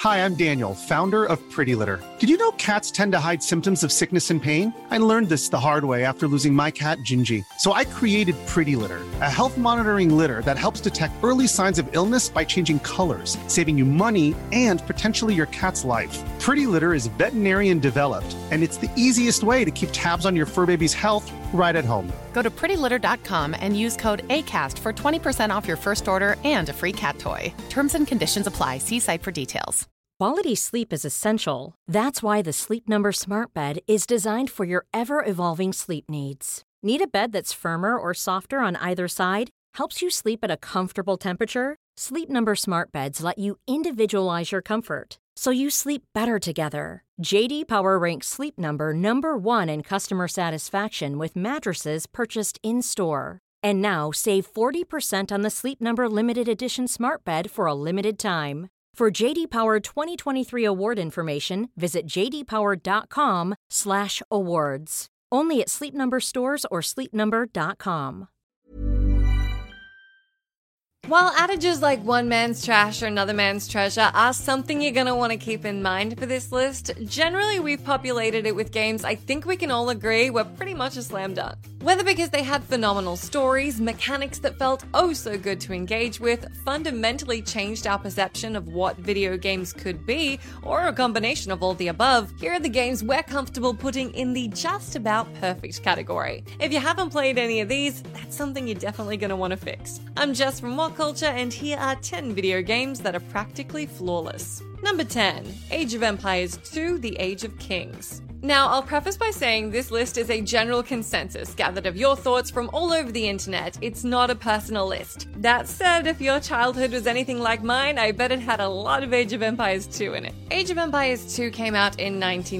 Hi, I'm Daniel, founder of Pretty Litter. Did you know cats tend to hide symptoms of sickness and pain? I learned this the hard way after losing my cat, Gingy. So I created Pretty Litter, a health monitoring litter that helps detect early signs of illness by changing colors, saving you money and potentially your cat's life. Pretty Litter is veterinarian developed, and it's the easiest way to keep tabs on your fur baby's health right at home. Go to prettylitter.com and use code ACAST for 20% off your first order and a free cat toy. Terms and conditions apply. See site for details. Quality sleep is essential. That's why the Sleep Number Smart Bed is designed for your ever-evolving sleep needs. Need a bed that's firmer or softer on either side? Helps you sleep at a comfortable temperature? Sleep Number Smart Beds let you individualize your comfort, so you sleep better together. J.D. Power ranks Sleep Number number 1 in customer satisfaction with mattresses purchased in-store. And now save 40% on the Sleep Number Limited Edition Smart Bed for a limited time. For J.D. Power 2023 award information, visit jdpower.com/awards. Only at Sleep Number stores or sleepnumber.com. While adages like one man's trash or another man's treasure are something you're going to want to keep in mind for this list, generally we've populated it with games I think we can all agree were pretty much a slam dunk. Whether because they had phenomenal stories, mechanics that felt oh so good to engage with, fundamentally changed our perception of what video games could be, or a combination of all the above, here are the games we're comfortable putting in the just about perfect category. If you haven't played any of these, that's something you're definitely going to want to fix. I'm Jess from What Culture, and here are 10 video games that are practically flawless. Number 10, Age of Empires 2: The Age of Kings. Now, I'll preface by saying this list is a general consensus gathered of your thoughts from all over the internet. It's not a personal list. That said, if your childhood was anything like mine, I bet it had a lot of Age of Empires 2 in it. Age of Empires 2 came out in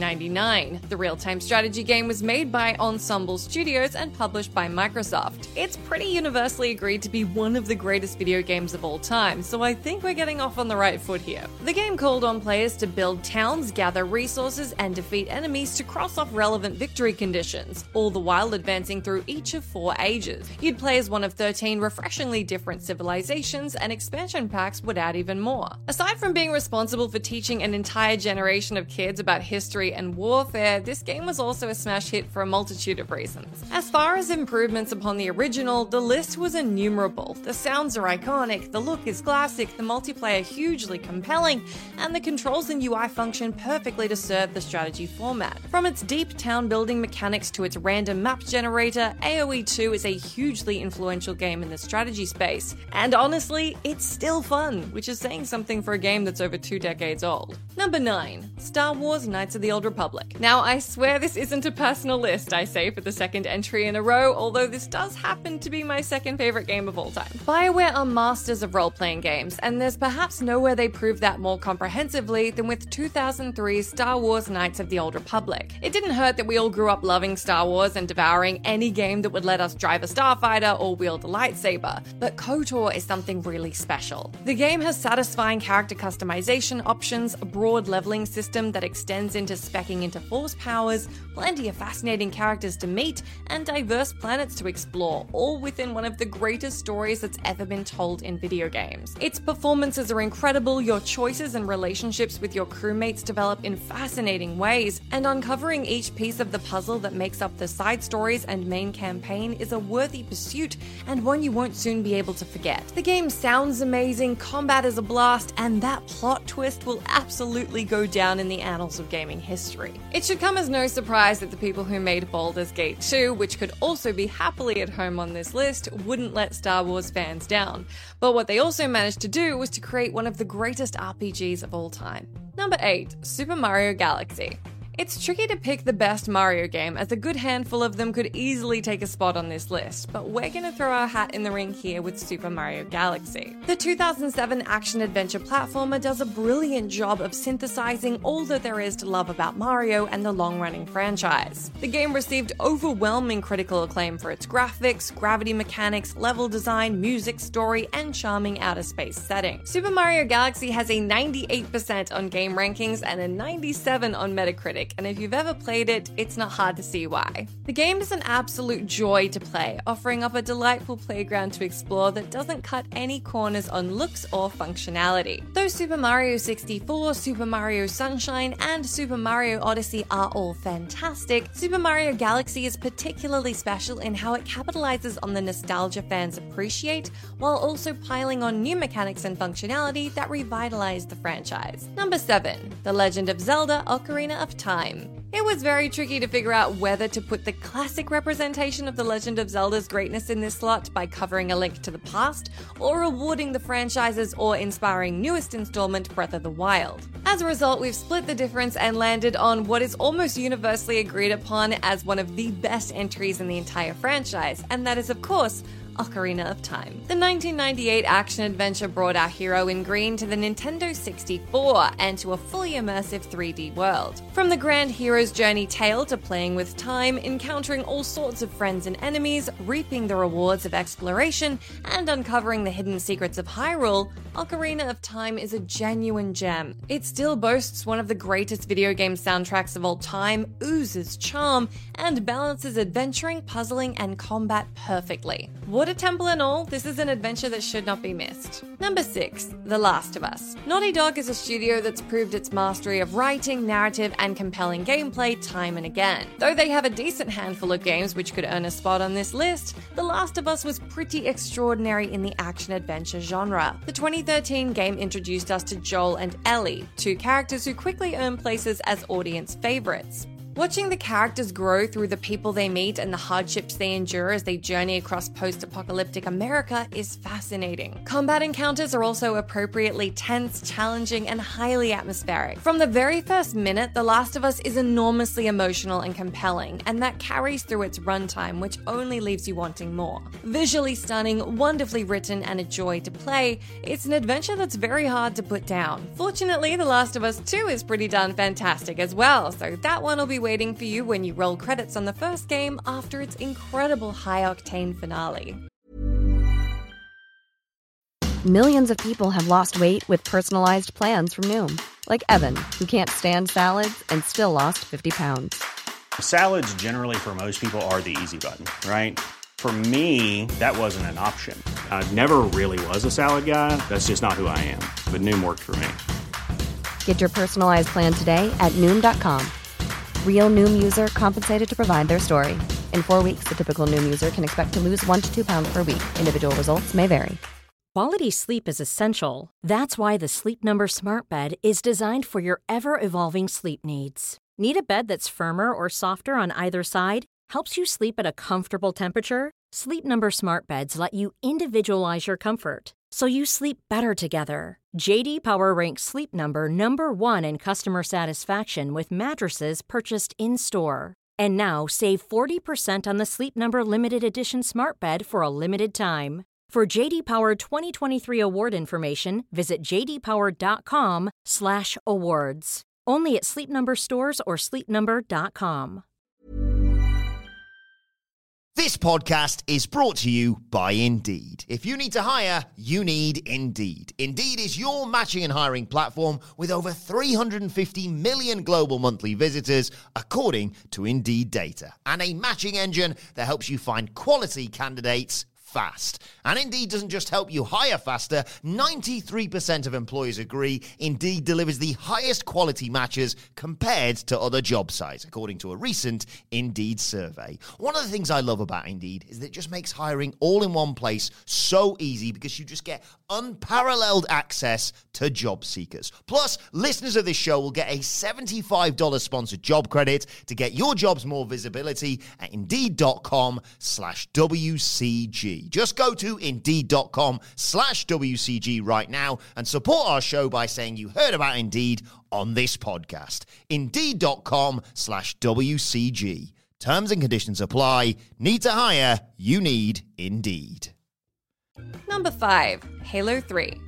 1999. The real-time strategy game was made by Ensemble Studios and published by Microsoft. It's pretty universally agreed to be one of the greatest video games of all time, so I think we're getting off on the right foot here. The game called on players to build towns, gather resources, and defeat enemies to cross off relevant victory conditions, all the while advancing through each of 4 ages. You'd play as one of 13 refreshingly different civilizations, and expansion packs would add even more. Aside from being responsible for teaching an entire generation of kids about history and warfare, this game was also a smash hit for a multitude of reasons. As far as improvements upon the original, the list was innumerable. The sounds are iconic, the look is classic, the multiplayer hugely compelling, and the controls and UI function perfectly to serve the strategy format. From its deep town building mechanics to its random map generator, AoE 2 is a hugely influential game in the strategy space. And honestly, it's still fun, which is saying something for a game that's over 2 decades old. Number 9, Star Wars Knights of the Old Republic. Now, I swear this isn't a personal list, I say for the second entry in a row, although this does happen to be my second favorite game of all time. BioWare are masters of role-playing games, and there's perhaps nowhere they prove that more comprehensively than with 2003's Star Wars Knights of the Old Republic. It didn't hurt that we all grew up loving Star Wars and devouring any game that would let us drive a starfighter or wield a lightsaber, but KOTOR is something really special. The game has satisfying character customization options, a broad leveling system that extends into speccing into force powers, plenty of fascinating characters to meet, and diverse planets to explore, all within one of the greatest stories that's ever been told in video games. Its performances are incredible, your choices and relationships with your crewmates develop in fascinating ways, and uncovering each piece of the puzzle that makes up the side stories and main campaign is a worthy pursuit, and one you won't soon be able to forget. The game sounds amazing, combat is a blast, and that plot twist will absolutely go down in the annals of gaming history. It should come as no surprise that the people who made Baldur's Gate 2, which could also be happily at home on this list, wouldn't let Star Wars fans down. But what they also managed to do was to create one of the greatest RPGs of all time. Number 8, Super Mario Galaxy. It's tricky to pick the best Mario game, as a good handful of them could easily take a spot on this list, but we're gonna throw our hat in the ring here with Super Mario Galaxy. The 2007 action-adventure platformer does a brilliant job of synthesizing all that there is to love about Mario and the long-running franchise. The game received overwhelming critical acclaim for its graphics, gravity mechanics, level design, music, story, and charming outer space setting. Super Mario Galaxy has a 98% on game rankings and a 97 on Metacritic, fantastic, and if you've ever played it, it's not hard to see why. The game is an absolute joy to play, offering up a delightful playground to explore that doesn't cut any corners on looks or functionality. Though Super Mario 64, Super Mario Sunshine, and Super Mario Odyssey are all fantastic, Super Mario Galaxy is particularly special in how it capitalizes on the nostalgia fans appreciate, while also piling on new mechanics and functionality that revitalize the franchise. Number 7. The Legend of Zelda: Ocarina of Time. It was very tricky to figure out whether to put the classic representation of The Legend of Zelda's greatness in this slot by covering a link to the past, or rewarding the franchise's awe-inspiring newest installment, Breath of the Wild. As a result, we've split the difference and landed on what is almost universally agreed upon as one of the best entries in the entire franchise, and that is, of course, Ocarina of Time. The 1998 action-adventure brought our hero in green to the Nintendo 64 and to a fully immersive 3D world. From the grand hero's journey tale to playing with time, encountering all sorts of friends and enemies, reaping the rewards of exploration, and uncovering the hidden secrets of Hyrule, Ocarina of Time is a genuine gem. It still boasts one of the greatest video game soundtracks of all time, oozes charm, and balances adventuring, puzzling, and combat perfectly. Water Temple and all, this is an adventure that should not be missed. Number 6. The Last of Us. Naughty Dog is a studio that's proved its mastery of writing, narrative, and compelling gameplay time and again. Though they have a decent handful of games which could earn a spot on this list, The Last of Us was pretty extraordinary in the action-adventure genre. The 2013 game introduced us to Joel and Ellie, two characters who quickly earned places as audience favorites. Watching the characters grow through the people they meet and the hardships they endure as they journey across post-apocalyptic America is fascinating. Combat encounters are also appropriately tense, challenging, and highly atmospheric. From the very first minute, The Last of Us is enormously emotional and compelling, and that carries through its runtime, which only leaves you wanting more. Visually stunning, wonderfully written, and a joy to play, it's an adventure that's very hard to put down. Fortunately, The Last of Us 2 is pretty darn fantastic as well, so that one will be waiting for you when you roll credits on the first game after its incredible high-octane finale. Millions of people have lost weight with personalized plans from Noom. Like Evan, who can't stand salads and still lost 50 pounds. Salads generally for most people are the easy button, right? For me, that wasn't an option. I never really was a salad guy. That's just not who I am. But Noom worked for me. Get your personalized plan today at Noom.com. Real Noom user compensated to provide their story. In 4 weeks, the typical Noom user can expect to lose 1 to 2 pounds per week. Individual results may vary. Quality sleep is essential. That's why the Sleep Number Smart Bed is designed for your ever-evolving sleep needs. Need a bed that's firmer or softer on either side? Helps you sleep at a comfortable temperature? Sleep Number Smart Beds let you individualize your comfort, so you sleep better together. J.D. Power ranks Sleep Number number 1 in customer satisfaction with mattresses purchased in-store. And now, save 40% on the Sleep Number Limited Edition Smart Bed for a limited time. For J.D. Power 2023 award information, visit jdpower.com/awards. Only at Sleep Number stores or sleepnumber.com. This podcast is brought to you by Indeed. If you need to hire, you need Indeed. Indeed is your matching and hiring platform with over 350 million global monthly visitors, according to Indeed data, and a matching engine that helps you find quality candidates fast. And Indeed doesn't just help you hire faster. 93% of employers agree Indeed delivers the highest quality matches compared to other job sites, according to a recent Indeed survey. One of the things I love about Indeed is that it just makes hiring all in one place so easy because you just get unparalleled access to job seekers. Plus, listeners of this show will get a $75 sponsored job credit to get your jobs more visibility at Indeed.com/WCG. Just go to Indeed.com/WCG right now and support our show by saying you heard about Indeed on this podcast. Indeed.com/WCG. Terms and conditions apply. Need to hire? You need Indeed. Number 5. Halo 3.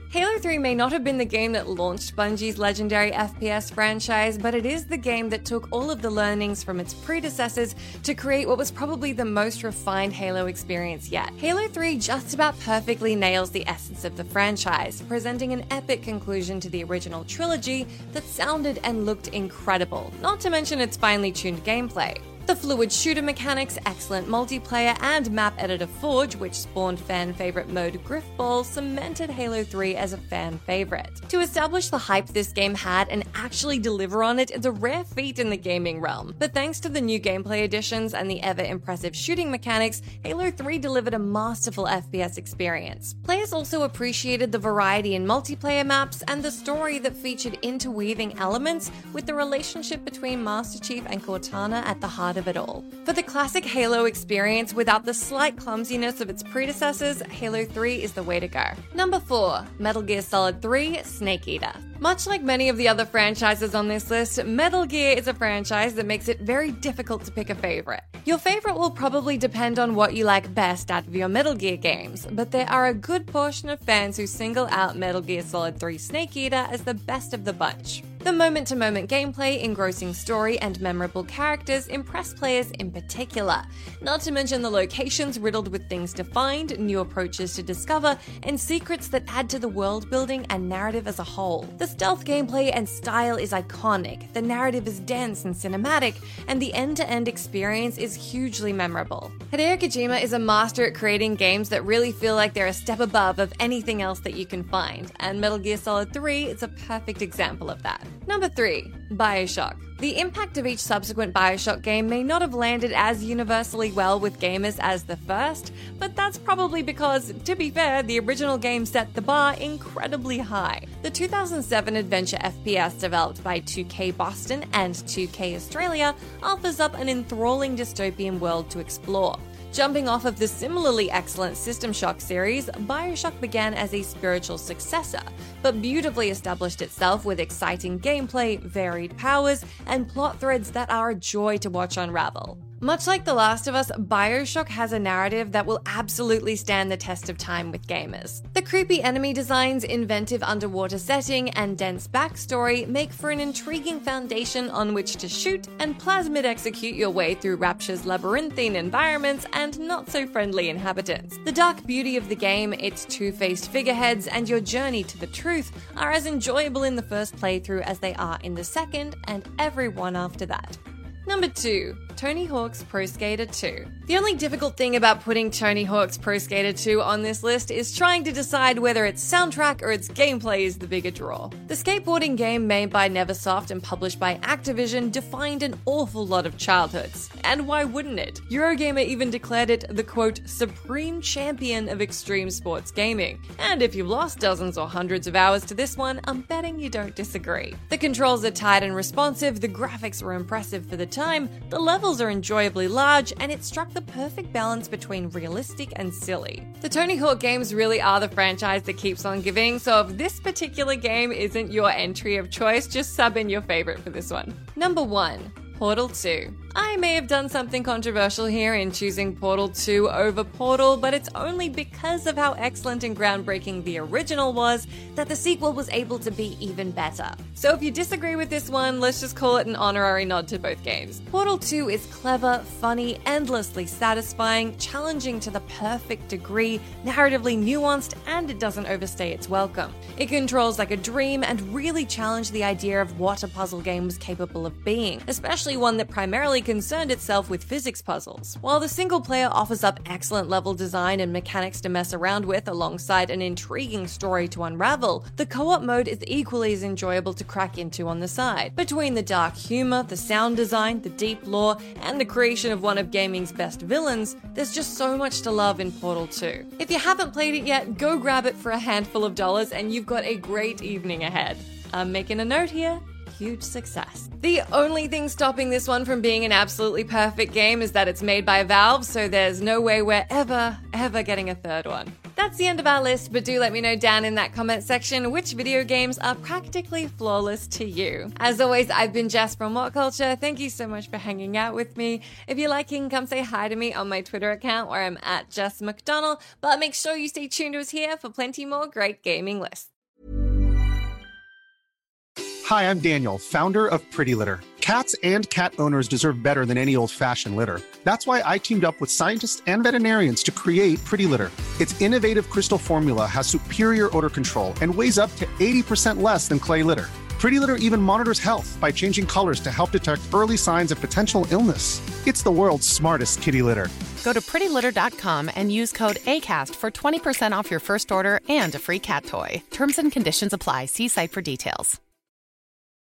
Halo 3 may not have been the game that launched Bungie's legendary FPS franchise, but it is the game that took all of the learnings from its predecessors to create what was probably the most refined Halo experience yet. Halo 3 just about perfectly nails the essence of the franchise, presenting an epic conclusion to the original trilogy that sounded and looked incredible, not to mention its finely tuned gameplay. The fluid shooter mechanics, excellent multiplayer, and map editor Forge, which spawned fan favorite mode Griffball, cemented Halo 3 as a fan favorite. To establish the hype this game had and actually deliver on it is a rare feat in the gaming realm, but thanks to the new gameplay additions and the ever-impressive shooting mechanics, Halo 3 delivered a masterful FPS experience. Players also appreciated the variety in multiplayer maps and the story that featured interweaving elements with the relationship between Master Chief and Cortana at the heart of it all. For the classic Halo experience without the slight clumsiness of its predecessors, Halo 3 is the way to go. Number 4, Metal Gear Solid 3: Snake Eater. Much like many of the other franchises on this list, Metal Gear is a franchise that makes it very difficult to pick a favorite. Your favorite will probably depend on what you like best out of your Metal Gear games, but there are a good portion of fans who single out Metal Gear Solid 3: Snake Eater as the best of the bunch. The moment-to-moment gameplay, engrossing story, and memorable characters impress players in particular, not to mention the locations riddled with things to find, new approaches to discover, and secrets that add to the world building and narrative as a whole. The stealth gameplay and style is iconic, the narrative is dense and cinematic, and the end-to-end experience is hugely memorable. Hideo Kojima is a master at creating games that really feel like they're a step above of anything else that you can find, and Metal Gear Solid 3 is a perfect example of that. Number 3, BioShock. The impact of each subsequent BioShock game may not have landed as universally well with gamers as the first, but that's probably because, to be fair, the original game set the bar incredibly high. The 2007 adventure FPS developed by 2K Boston and 2K Australia offers up an enthralling dystopian world to explore. Jumping off of the similarly excellent System Shock series, BioShock began as a spiritual successor, but beautifully established itself with exciting gameplay, varied powers, and plot threads that are a joy to watch unravel. Much like The Last of Us, BioShock has a narrative that will absolutely stand the test of time with gamers. The creepy enemy designs, inventive underwater setting, and dense backstory make for an intriguing foundation on which to shoot and plasmid execute your way through Rapture's labyrinthine environments and not-so-friendly inhabitants. The dark beauty of the game, its two-faced figureheads, and your journey to the truth are as enjoyable in the first playthrough as they are in the second and every one after that. Number 2, Tony Hawk's Pro Skater 2. The only difficult thing about putting Tony Hawk's Pro Skater 2 on this list is trying to decide whether its soundtrack or its gameplay is the bigger draw. The skateboarding game made by Neversoft and published by Activision defined an awful lot of childhoods. And why wouldn't it? Eurogamer even declared it the quote, supreme champion of extreme sports gaming. And if you've lost dozens or hundreds of hours to this one, I'm betting you don't disagree. The controls are tight and responsive, the graphics were impressive for the time, the levels are enjoyably large, and it struck the perfect balance between realistic and silly. The Tony Hawk games really are the franchise that keeps on giving, so if this particular game isn't your entry of choice, just sub in your favorite for this one. Number 1, Portal 2. I may have done something controversial here in choosing Portal 2 over Portal, but it's only because of how excellent and groundbreaking the original was that the sequel was able to be even better. So if you disagree with this one, let's just call it an honorary nod to both games. Portal 2 is clever, funny, endlessly satisfying, challenging to the perfect degree, narratively nuanced, and it doesn't overstay its welcome. It controls like a dream and really challenged the idea of what a puzzle game was capable of being, especially one that primarily concerned itself with physics puzzles. While the single player offers up excellent level design and mechanics to mess around with alongside an intriguing story to unravel, the co-op mode is equally as enjoyable to crack into on the side. Between the dark humor, the sound design, the deep lore, and the creation of one of gaming's best villains, there's just so much to love in Portal 2. If you haven't played it yet, go grab it for a handful of dollars and you've got a great evening ahead. I'm making a note here. Huge success. The only thing stopping this one from being an absolutely perfect game is that it's made by Valve, so there's no way we're ever getting a third one. That's the end of our list, but do let me know down in that comment section which video games are practically flawless to you. As always, I've been Jess from What Culture. Thank you so much for hanging out with me. If you like, you can come say hi to me on my Twitter account where I'm at Jess McDonald, but make sure you stay tuned to us here for plenty more great gaming lists. Hi, I'm Daniel, founder of Pretty Litter. Cats and cat owners deserve better than any old-fashioned litter. That's why I teamed up with scientists and veterinarians to create Pretty Litter. Its innovative crystal formula has superior odor control and weighs up to 80% less than clay litter. Pretty Litter even monitors health by changing colors to help detect early signs of potential illness. It's the world's smartest kitty litter. Go to prettylitter.com and use code ACAST for 20% off your first order and a free cat toy. Terms and conditions apply. See site for details.